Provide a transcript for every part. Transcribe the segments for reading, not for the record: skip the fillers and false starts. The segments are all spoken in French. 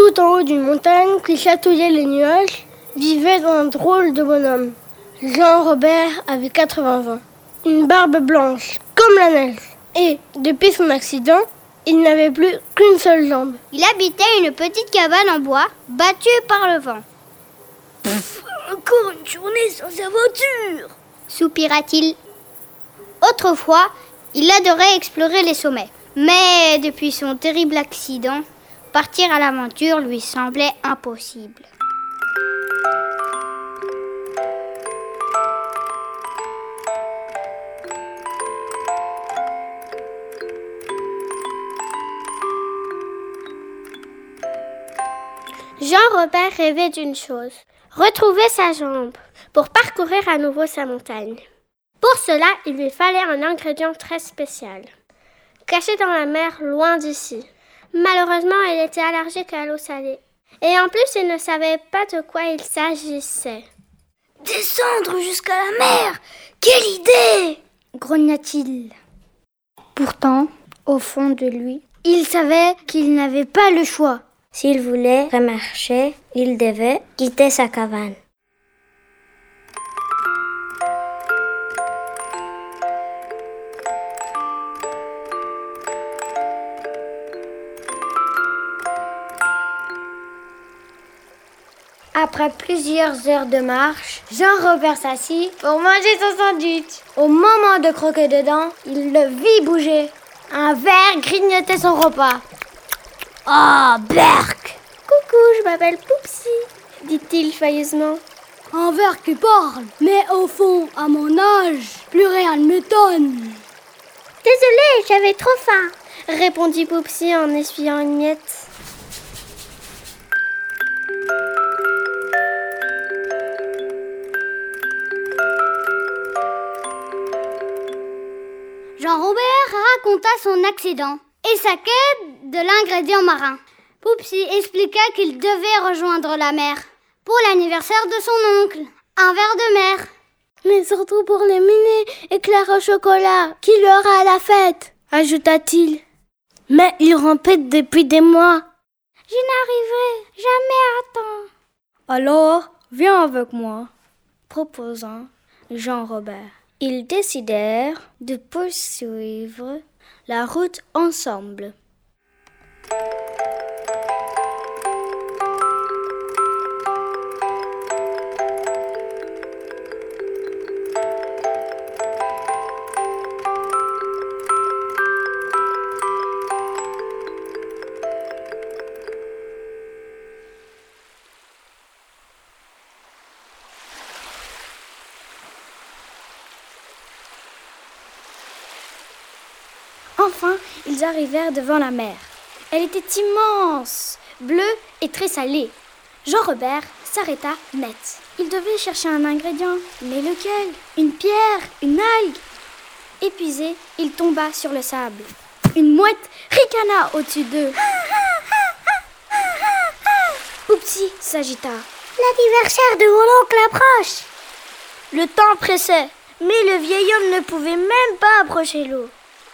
tout en haut d'une montagne qui chatouillait les nuages, vivait un drôle de bonhomme. Jean-Robert avait 80 ans, une barbe blanche comme la neige. Et, depuis son accident, il n'avait plus qu'une seule jambe. Il habitait une petite cabane en bois, battue par le vent. Encore une journée sans aventure, soupira-t-il. Autrefois, il adorait explorer les sommets. Mais depuis son terrible accident, partir à l'aventure lui semblait impossible. Jean-Robert rêvait d'une chose, retrouver sa jambe pour parcourir à nouveau sa montagne. Pour cela, il lui fallait un ingrédient très spécial, caché dans la mer loin d'ici. Malheureusement, il était allergique à l'eau salée. Et en plus, il ne savait pas de quoi il s'agissait. « Descendre jusqu'à la mer, quelle idée !» grogna-t-il. Pourtant, au fond de lui, il savait qu'il n'avait pas le choix. S'il voulait remarcher, il devait quitter sa cabane. Après plusieurs heures de marche, Jean-Robert s'assit pour manger son sandwich. Au moment de croquer dedans, il le vit bouger. Un ver grignotait son repas. « Oh, berk !»« Coucou, je m'appelle Poupsi », dit-il joyeusement. « Un ver qui parle, mais au fond, à mon âge, plus rien ne m'étonne. » « Désolée, j'avais trop faim », répondit Poupsi en essuyant une miette. Jean-Robert raconta son accident et sa quête de l'ingrédient marin. Poupsi expliqua qu'il devait rejoindre la mer pour l'anniversaire de son oncle, un ver de mer. Mais surtout pour les mini éclairs au chocolat qu'il aura à la fête, ajouta-t-il. Mais il rampait depuis des mois. Je n'arriverai jamais à temps. Alors, viens avec moi, proposa Jean-Robert. Ils décidèrent de poursuivre la route ensemble. Enfin, ils arrivèrent devant la mer. Elle était immense, bleue et très salée. Jean-Robert s'arrêta net. Il devait chercher un ingrédient, mais lequel ? Une pierre, une algue ? Épuisé, il tomba sur le sable. Une mouette ricana au-dessus d'eux. Poupsi s'agita. L'anniversaire de mon oncle approche. Le temps pressait, mais le vieil homme ne pouvait même pas approcher l'eau.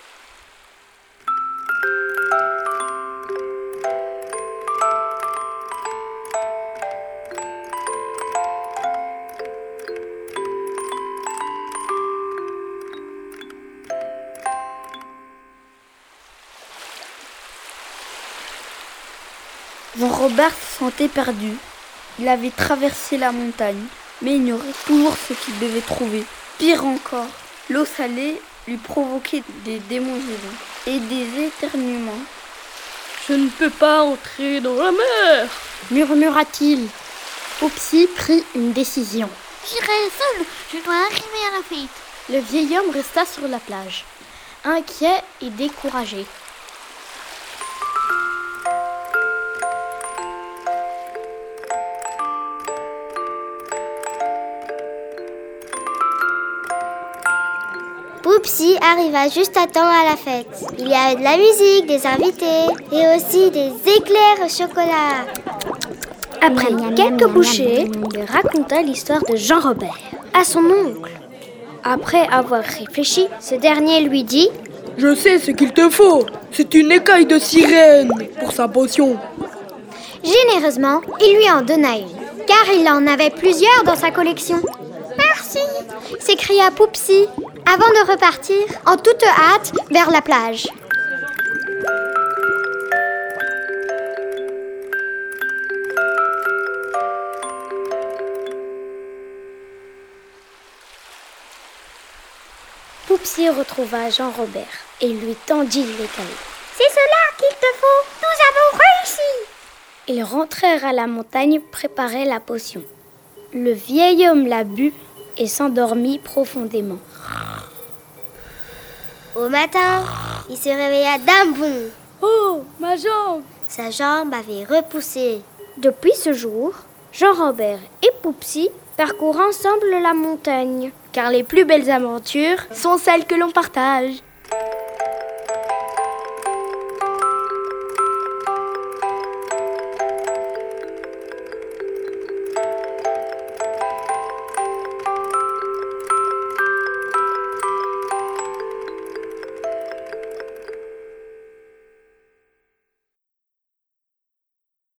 Jean-Robert se sentait perdu. Il avait traversé la montagne, mais ignorait toujours ce qu'il devait trouver. Pire encore, l'eau salée lui provoquait des démangeaisons et des éternuements. « Je ne peux pas entrer dans la mer !» murmura-t-il. Poupsi prit une décision. « J'irai seul, je dois arriver à la fête. » Le vieil homme resta sur la plage, inquiet et découragé. Poupsi arriva juste à temps à la fête. Il y avait de la musique, des invités et aussi des éclairs au chocolat. Après quelques bouchées, il raconta l'histoire de Jean-Robert à son oncle. Après avoir réfléchi, ce dernier lui dit « Je sais ce qu'il te faut. C'est une écaille de sirène pour sa potion. » Généreusement, il lui en donna une, car il en avait plusieurs dans sa collection. « Merci !» s'écria Poupsy, avant de repartir en toute hâte vers la plage. Poupsy retrouva Jean-Robert et lui tendit les cailloux. « C'est cela qu'il te faut. Nous avons réussi !» Ils rentrèrent à la montagne préparer la potion. Le vieil homme la but et s'endormit profondément. Au matin, il se réveilla d'un bond. Oh, ma jambe! Sa jambe avait repoussé. Depuis ce jour, Jean-Robert et Poupsy parcourent ensemble la montagne, car les plus belles aventures sont celles que l'on partage.